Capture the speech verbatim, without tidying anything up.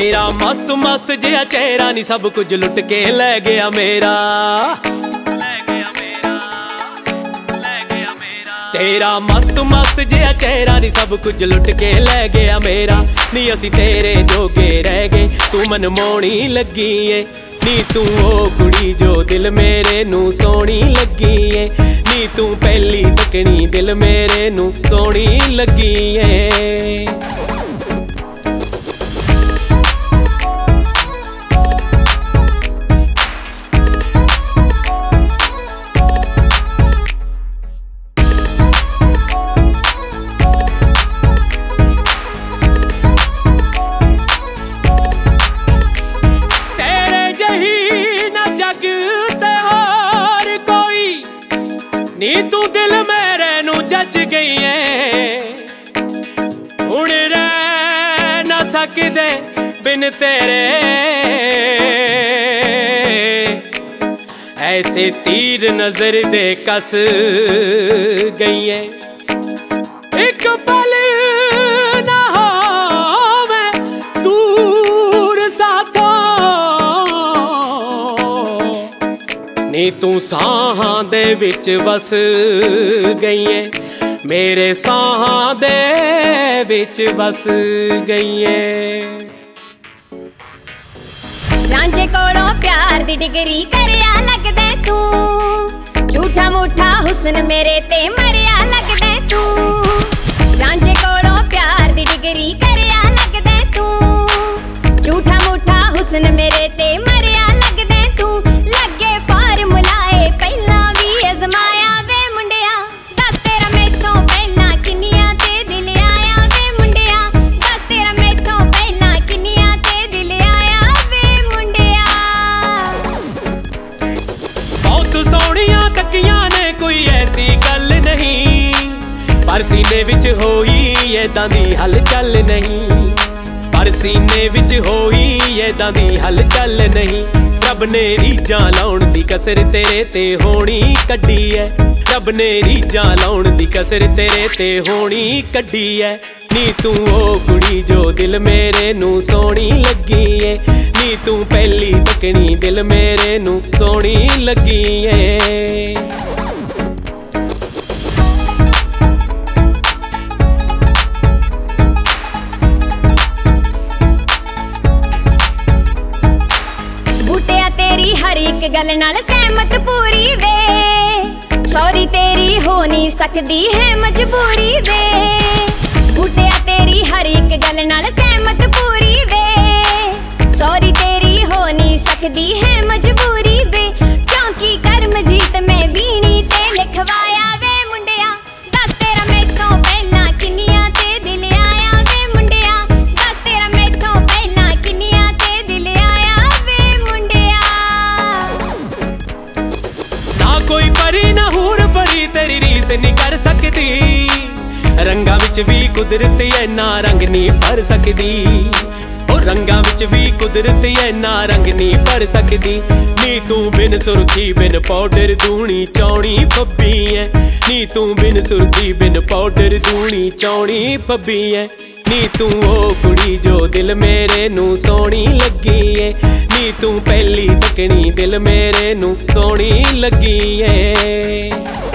तेरा मस्त मस्त जिहा चेहरा नी सब कुछ लुट के लै गया मेरा। तेरा मस्त मस्त जिहा चेहरा नी सब कुछ लुट के लै गया मेरा। नी असी तेरे जोगे रह गए, तू मन मोहनी लगी ए। नी तू ओ कुड़ी जो दिल मेरे नू सोहनी लगी ए। नी तू पहली तकनी दिल मेरे नू सोहनी लगी ए। नी तू दिल मेरे नू जच गई है, हुण रह ना सकदे बिन तेरे। ऐसे तीर नजर दे कस गई है, एक पल ना होवे दूर साथों। नी तू साहां दे विच बस गई है, मेरे साहां दे विच बस गई है। रांझे कोलों प्यार दी डिग्री करया लगदे तू, झूठा मूठा हुस्न मेरे ते मरिया लगदे तू। रांझे कोलों प्यार दी डिग्री करया लगदे तू, झूठा मूठा हुस्न मेरे ते मरिया लगदे तू। लगे फार्मूलाए पहला भी अजमाया वे मुंडिया, दस तेरा मैथों पहला किन्नियां ते दिल आया वे मुंडिया। दस तेरा मैथों पहला किन्नियां ते दिल आया वे मुंडिया। बहुत सोहणियां तकियां ने कोई ऐसी गल नहीं, पर सीने विच होई ऐदां दी हलचल नहीं। पर सीने विच होई ऐदां दी हलचल नहीं। रब ने रीझां लाउण दी कसर तेरे ते होनी कड्डी है। रब ने रीझां लाउण दी कसर तेरे ते होनी कड्डी है। नी तू ओ कुड़ी जो दिल मेरे नू सोहनी लगी है। नी तू पहली तकनी दिल मेरे नू सोहनी लगी है। हर एक गल नाल सहमत पूरी वे, सॉरी तेरी हो नहीं सकदी है मजबूरी वे। बूटिया तेरी हर एक गल नाल सहमत पूरी वे, सॉरी तेरी हो नहीं सकदी है मजबूरी वे। क्योंकि कर्म जीत मैं वीणी ते लिखवाया वे मुंडिया। दस तेरा मैथों पहला किन्नियां ते दिल आया वे मुंडिया। दस तेरा मैथों पहला किन्नियां ते दिल आया वे मुंडिया। ना कोई परी ना हूर परी तेरी रीस नहीं कर सकती, रंगा विच भी कुदरत ऐना रंग नहीं भर सकदी। ओ रंगा विच भी कुदरत ऐना रंग नहीं भर सकदी। नी तू बिन सुरखी बिन पाउडर दूनी चौनी फब्बी है। नी तू बिन सुरखी बिन पाउडर दूनी चौनी फब्बी है। नी तू ओ कुड़ी जो दिल मेरे नू सोहनी लगी है। नी तू पहली तकनी दिल मेरे नू सोहनी लगी है।